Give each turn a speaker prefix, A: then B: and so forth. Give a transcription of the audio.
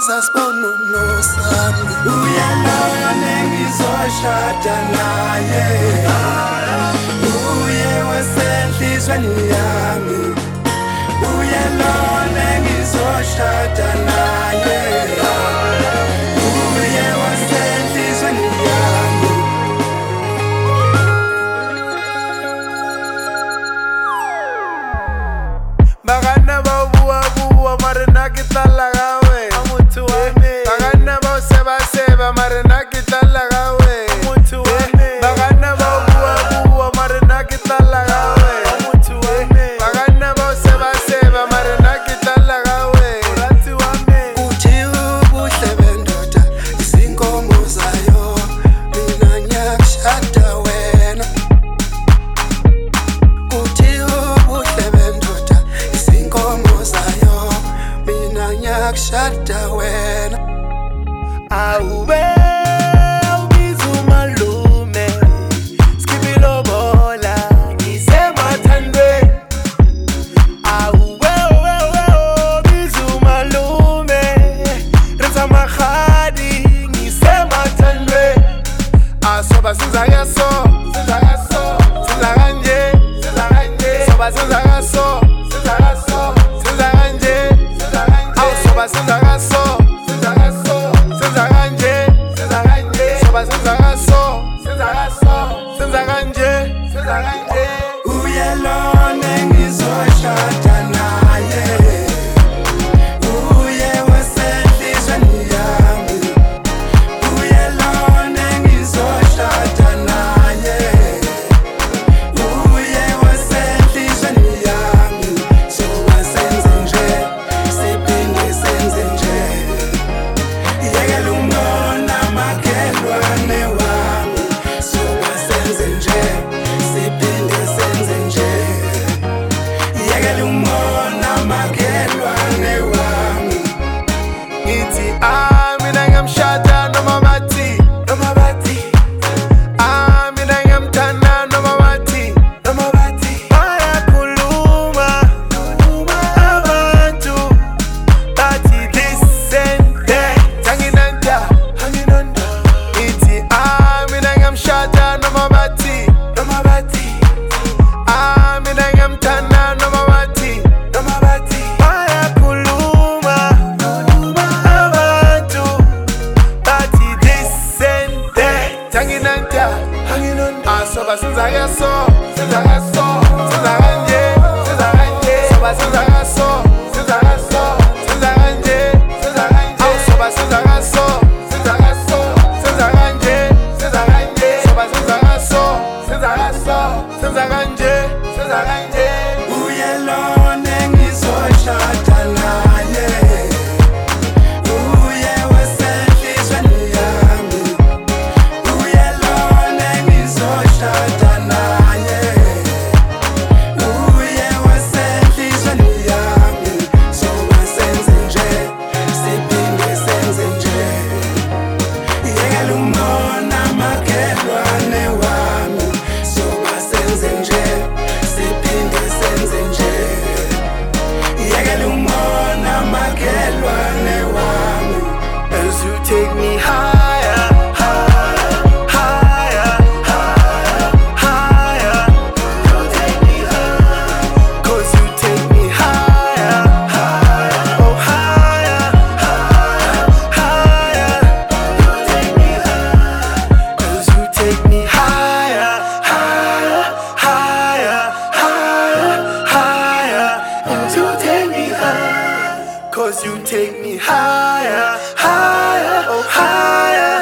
A: sasibonono sami uyalone ngizoshada naye uye wasenhlizweni yami uyalone ngizoshada naye uye wasenhlizweni yami
B: Bagana babuwa marina kitala gawe amutu ame Bagana seba marina kitala gawe amutu ame Bagana babuwa marina kitala gawe amutu ame Bagana seba marina kitala gawe uratu ame
A: uthi ubuhle bendoda izinkomo zayo mina ngiyakushada wena uthi ubuhle bendoda izinkomo zayo mina ngiyakushada wena
B: Awe ubizu malume skibilo bola ngisemathandwe Awe ubizu malume renza mahadi ngisemathandwe Asoba sinza yaso sinza kanje soba sinza yaso sinza kanje Asoba sinza yaso
A: uyalone ngizoshada naye uye wasenhlizweni yami uyalone ngizoshada naye uye wasenhlizweni yami soba senze nje siphinde senze nje yekela umona makhelwane wami soba senze nje siphinde senze nje yekela umona makhelwane wami
B: ngithi mina ngiyamshada noma bathi mina ngiyamthanda noma bathi bayakhuluma abantu bathi this and that anginanda ngithi mina ngiyamshada noma bathi mina ngiyamthanda noma bathi bayakhuluma abantu bathi this and that anginanda asoba sinza yaso sinza kanje soba sinza yaso sinza kanje asoba sinza yaso sinza kanje soba sinza yaso sinza kanje
A: uyalone ngizoshada naye uye wasenhlizweni yami uyalone ngizoshada naye uye wasenhlizweni yami soba senze nje siphinde senze nje yekela umona makhelwane wami soba senze nje siphinde senze nje yekela umona makhelwane wami
B: as you take me higher, higher, higher, higher, higher. You take me higher, 'cause you take me higher, higher, oh higher, higher, higher. You take me higher, 'cause you take me higher, higher, higher, higher, higher. You take me higher, 'cause you take me higher, higher, oh higher.